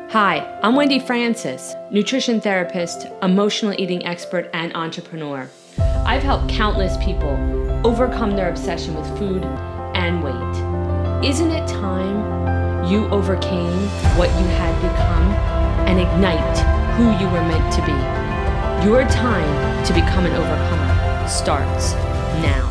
Hi, I'm Wendy Francis, nutrition therapist, emotional eating expert, and entrepreneur. I've helped countless people overcome their obsession with food and weight. Isn't it time you overcame what you had become and ignite who you were meant to be? Your time to become an overcomer starts now.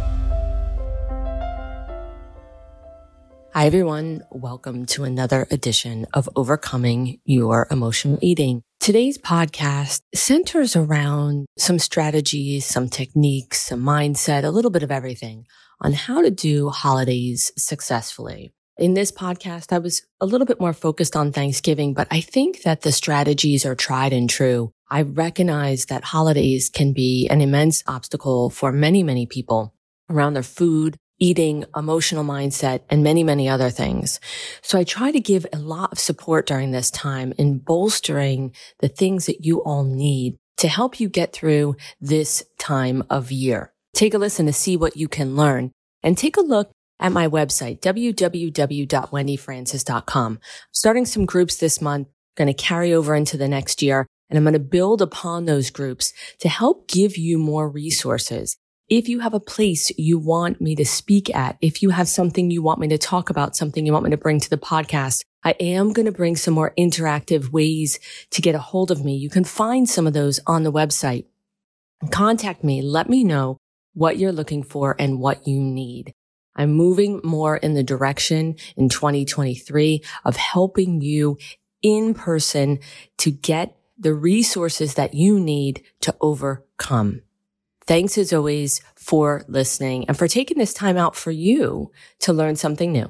Hi, everyone. Welcome to another edition of Overcoming Your Emotional Eating. Today's podcast centers around some strategies, some techniques, some mindset, a little bit of everything on how to do holidays successfully. In this podcast, I was a little bit more focused on Thanksgiving, but I think that the strategies are tried and true. I recognize that holidays can be an immense obstacle for many, many people around their food, eating, emotional mindset, and many, many other things. So I try to give a lot of support during this time in bolstering the things that you all need to help you get through this time of year. Take a listen to see what you can learn and take a look at my website, www.wendyfrancis.com. I'm starting some groups this month, going to carry over into the next year, and I'm going to build upon those groups to help give you more resources. If you have a place you want me to speak at, if you have something you want me to talk about, something you want me to bring to the podcast, I am going to bring some more interactive ways to get a hold of me. You can find some of those on the website. Contact me. Let me know what you're looking for and what you need. I'm moving more in the direction in 2023 of helping you in person to get the resources that you need to overcome. Thanks as always for listening and for taking this time out for you to learn something new.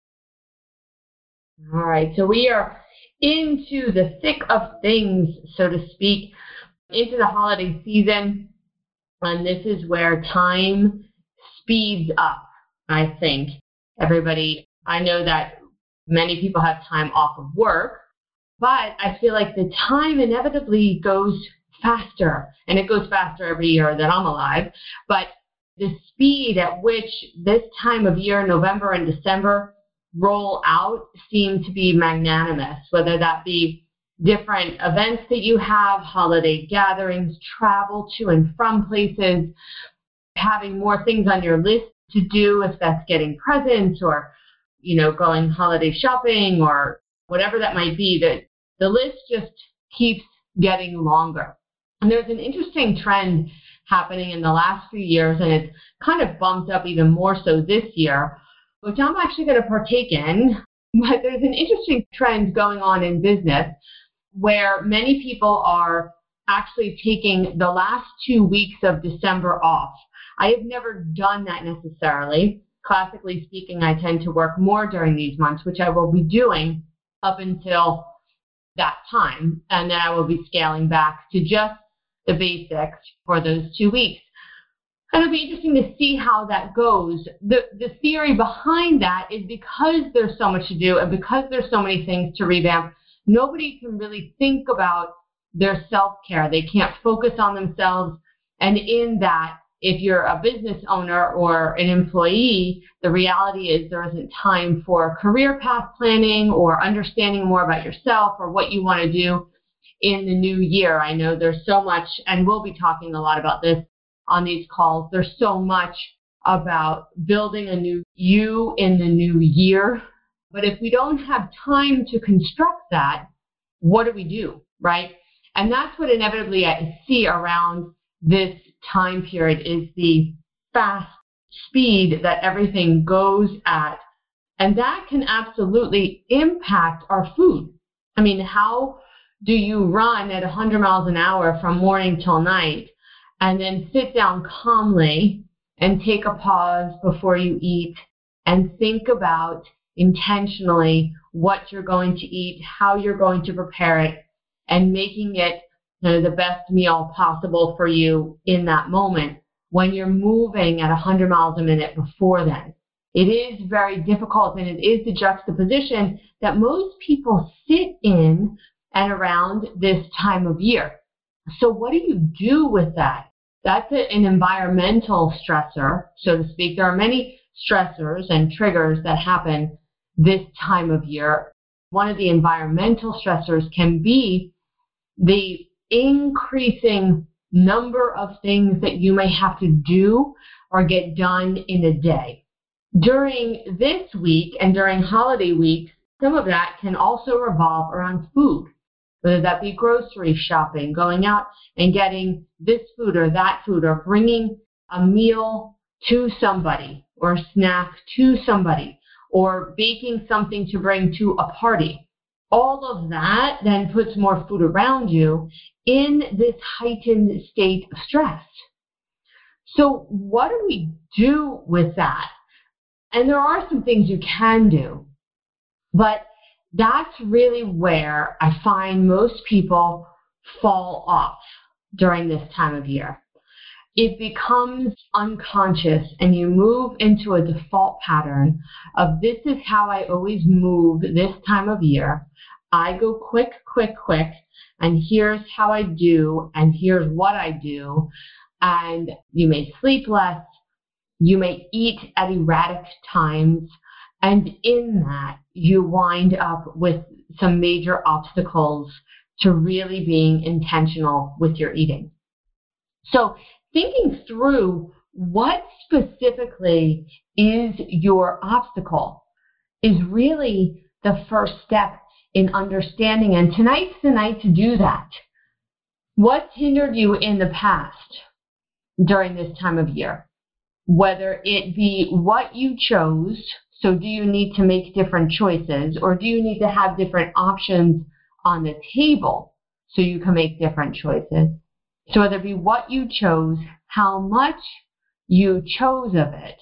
All right, so we are into the thick of things, so to speak, into the holiday season, and this is where time speeds up, I think. Everybody, I know that many people have time off of work, but I feel like the time inevitably goes faster, and it goes faster every year that I'm alive, but the speed at which this time of year, November and December, roll out seem to be magnanimous, whether that be different events that you have, holiday gatherings, travel to and from places, having more things on your list to do, if that's getting presents or, going holiday shopping or whatever that might be, that the list just keeps getting longer. And there's an interesting trend happening in the last few years, and it's kind of bumped up even more so this year, which I'm actually going to partake in. But there's an interesting trend going on in business where many people are actually taking the last 2 weeks of December off. I have never done that necessarily. Classically speaking, I tend to work more during these months, which I will be doing up until that time. And then I will be scaling back to just the basics for those 2 weeks. And it'll be interesting to see how that goes. The theory behind that is because there's so much to do and because there's so many things to revamp, nobody can really think about their self-care. They can't focus on themselves. And in that, if you're a business owner or an employee, the reality is there isn't time for career path planning or understanding more about yourself or what you want to do in the new year. I know there's so much, and we'll be talking a lot about this on these calls. There's so much about building a new you in the new year. But if we don't have time to construct that, what do, right? And that's what inevitably I see around this time period is the fast speed that everything goes at. And that can absolutely impact our food. I mean, how do you run at 100 miles an hour from morning till night and then sit down calmly and take a pause before you eat and think about intentionally what you're going to eat, how you're going to prepare it, and making it the best meal possible for you in that moment when you're moving at 100 miles a minute before then? It is very difficult, and it is the juxtaposition that most people sit in and around this time of year. So what do you do with that? That's an environmental stressor, so to speak. There are many stressors and triggers that happen this time of year. one of the environmental stressors can be the increasing number of things that you may have to do or get done in a day. During this week and during holiday weeks, some of that can also revolve around food, whether that be grocery shopping, going out and getting this food or that food, or bringing a meal to somebody or a snack to somebody, or baking something to bring to a party. All of that then puts more food around you in this heightened state of stress. So what do we do with that? And there are some things you can do, but that's really where I find most people fall off during this time of year. It becomes unconscious and you move into a default pattern of this is how I always move this time of year. I go quick, and here's how I do, and here's what I do. And you may sleep less, you may eat at erratic times, and in that, you wind up with some major obstacles to really being intentional with your eating. So thinking through what specifically is your obstacle is really the first step in understanding. And tonight's the night to do that. What's hindered you in the past during this time of year? Whether it be what you chose, so do you need to make different choices, or do you need to have different options on the table so you can make different choices? So whether it be what you chose, how much you chose of it,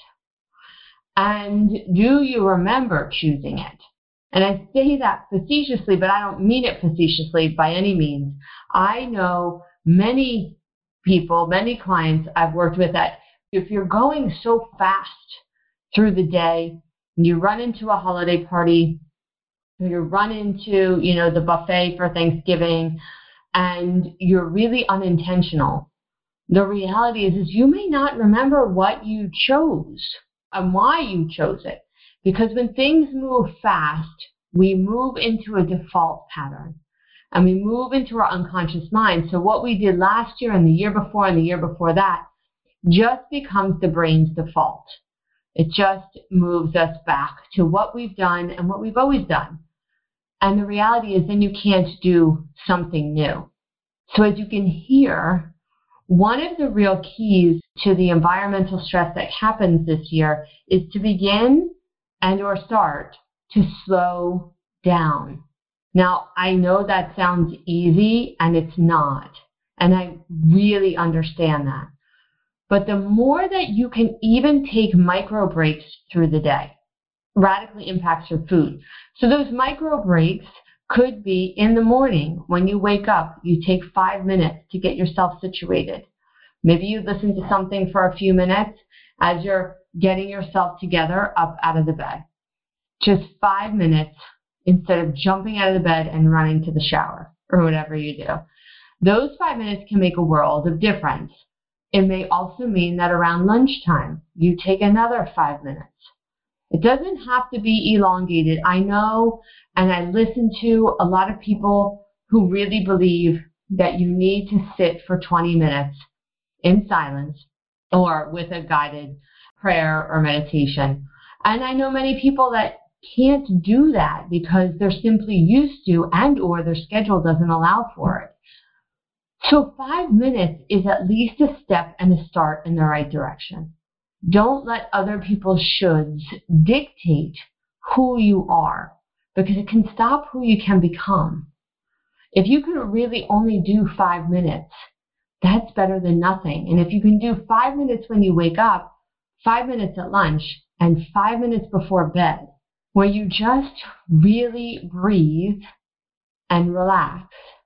and do you remember choosing it? And I say that facetiously, but I don't mean it facetiously by any means. I know many people, many clients I've worked with that if you're going so fast through the day, you run into a holiday party, you run into, the buffet for Thanksgiving, and you're really unintentional. The reality is you may not remember what you chose and why you chose it. Because when things move fast, we move into a default pattern and we move into our unconscious mind. So what we did last year and the year before and the year before that just becomes the brain's default. It just moves us back to what we've done and what we've always done. And the reality is then you can't do something new. So as you can hear, one of the real keys to the environmental stress that happens this year is to begin and or start to slow down. Now, I know that sounds easy and it's not, and I really understand that. But the more that you can even take micro breaks through the day, radically impacts your food. So those micro breaks could be in the morning when you wake up, you take 5 minutes to get yourself situated. Maybe you listen to something for a few minutes as you're getting yourself together up out of the bed. Just 5 minutes instead of jumping out of the bed and running to the shower or whatever you do. Those 5 minutes can make a world of difference. It may also mean that around lunchtime, you take another 5 minutes. It doesn't have to be elongated. I know, and I listen to a lot of people who really believe that you need to sit for 20 minutes in silence or with a guided prayer or meditation. And I know many people that can't do that because they're simply used to and or their schedule doesn't allow for it. So 5 minutes is at least a step and a start in the right direction. Don't let other people's shoulds dictate who you are, because it can stop who you can become. If you can really only do 5 minutes, that's better than nothing. And if you can do 5 minutes when you wake up, 5 minutes at lunch, and 5 minutes before bed, where you just really breathe and relax,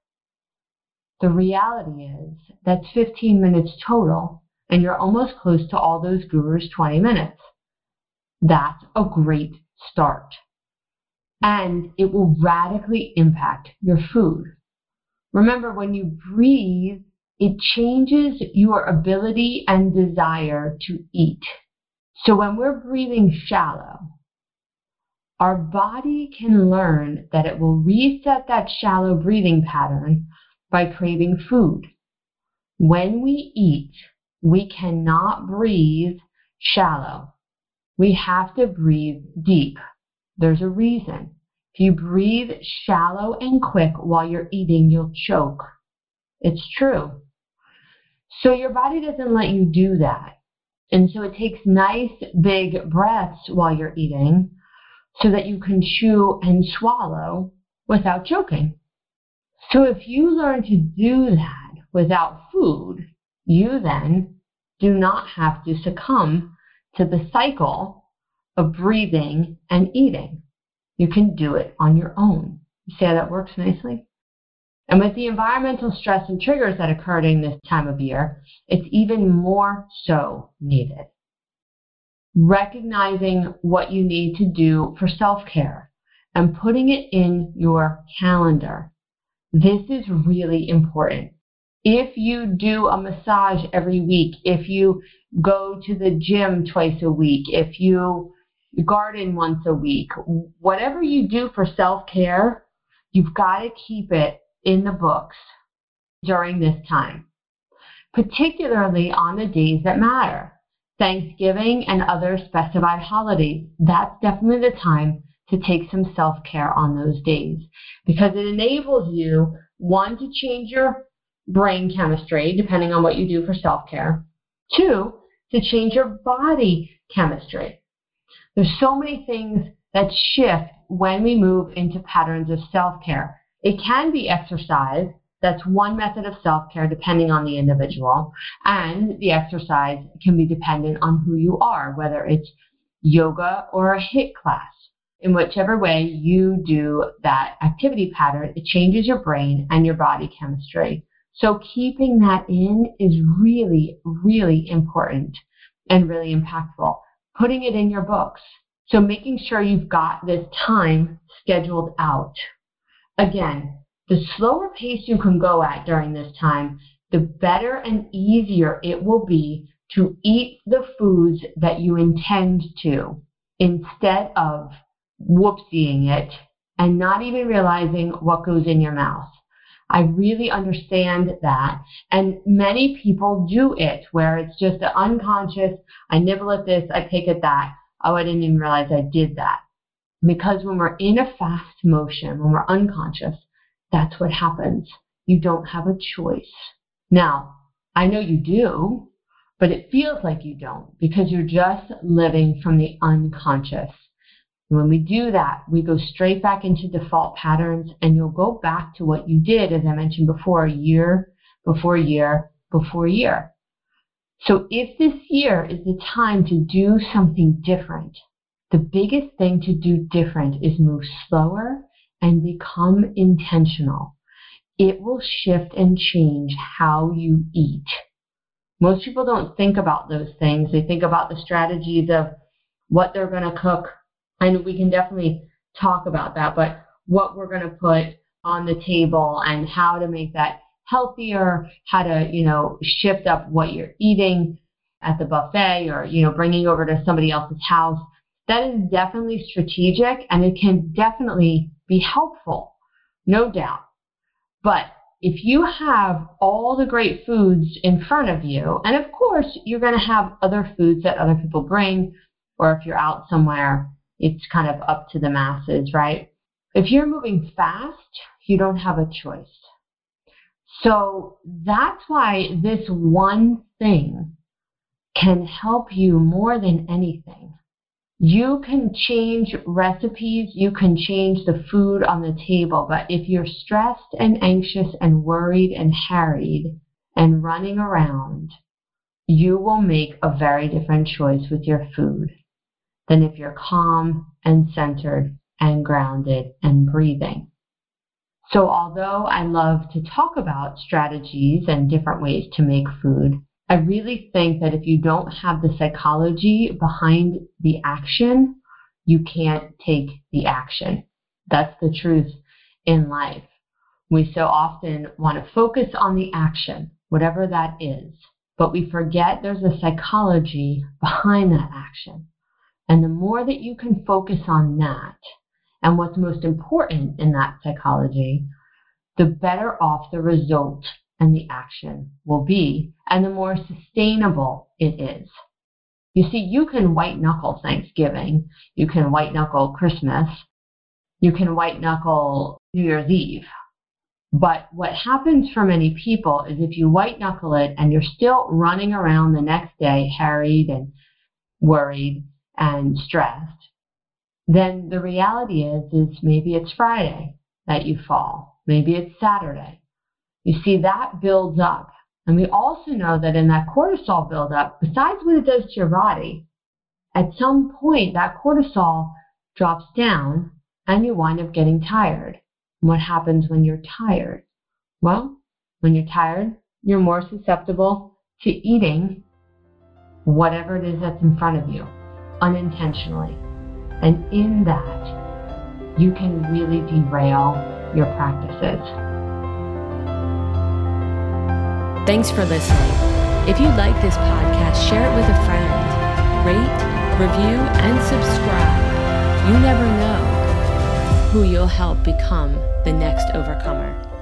the reality is that's 15 minutes total, and you're almost close to all those gurus' 20 minutes. That's a great start. And it will radically impact your food. Remember, when you breathe, it changes your ability and desire to eat. So when we're breathing shallow, our body can learn that it will reset that shallow breathing pattern by craving food. When we eat, we cannot breathe shallow. We have to breathe deep. There's a reason. If you breathe shallow and quick while you're eating, you'll choke. It's true. So your body doesn't let you do that. And so it takes nice big breaths while you're eating so that you can chew and swallow without choking. So if you learn to do that without food, you then do not have to succumb to the cycle of breathing and eating. You can do it on your own. You see how that works nicely? And with the environmental stress and triggers that occur during this time of year, it's even more so needed. Recognizing what you need to do for self-care and putting it in your calendar. This is really important. If you do a massage every week, if you go to the gym twice a week, if you garden once a week, whatever you do for self-care, you've got to keep it in the books during this time, particularly on the days that matter. Thanksgiving and other specified holidays, that's definitely the time to take some self-care on those days because it enables you, one, to change your brain chemistry, depending on what you do for self-care, two, to change your body chemistry. There's so many things that shift when we move into patterns of self-care. It can be exercise. That's one method of self-care depending on the individual. And the exercise can be dependent on who you are, whether it's yoga or a HIIT class. In whichever way you do that activity pattern, it changes your brain and your body chemistry. So keeping that in is really, really important and really impactful. Putting it in your books. So making sure you've got this time scheduled out. Again, the slower pace you can go at during this time, the better and easier it will be to eat the foods that you intend to instead of whoopsieing it and not even realizing what goes in your mouth. I really understand that. And many people do it where it's just an unconscious, I nibble at this, I pick at that. Oh, I didn't even realize I did that. Because when we're in a fast motion, when we're unconscious, that's what happens. You don't have a choice. Now, I know you do, but it feels like you don't because you're just living from the unconscious. When we do that, we go straight back into default patterns and you'll go back to what you did, as I mentioned before, year before year before year. So if this year is the time to do something different, the biggest thing to do different is move slower and become intentional. It will shift and change how you eat. Most people don't think about those things. They think about the strategies of what they're going to cook. And we can definitely talk about that, but what we're going to put on the table and how to make that healthier, how to, shift up what you're eating at the buffet or, bringing over to somebody else's house. That is definitely strategic and it can definitely be helpful, no doubt. But if you have all the great foods in front of you, and of course you're going to have other foods that other people bring, or if you're out somewhere, it's kind of up to the masses, right? If you're moving fast, you don't have a choice. So that's why this one thing can help you more than anything. You can change recipes, you can change the food on the table, but if you're stressed and anxious and worried and harried and running around, you will make a very different choice with your food than if you're calm and centered and grounded and breathing. So although I love to talk about strategies and different ways to make food, I really think that if you don't have the psychology behind the action, you can't take the action. That's the truth in life. We so often want to focus on the action, whatever that is, but we forget there's a psychology behind that action. And the more that you can focus on that and what's most important in that psychology, the better off the result and the action will be, and the more sustainable it is. You see, you can white knuckle Thanksgiving, you can white knuckle Christmas, you can white knuckle New Year's Eve. But what happens for many people is if you white knuckle it and you're still running around the next day harried and worried and stressed, then the reality is maybe it's Friday that you fall. Maybe it's Saturday. You see, that builds up. And we also know that in that cortisol buildup, besides what it does to your body, at some point that cortisol drops down and you wind up getting tired. And what happens when you're tired? Well, when you're tired, you're more susceptible to eating whatever it is that's in front of you, unintentionally. And in that, you can really derail your practices. Thanks for listening. If you like this podcast, share it with a friend. Rate, review, and subscribe. You never know who you'll help become the next overcomer.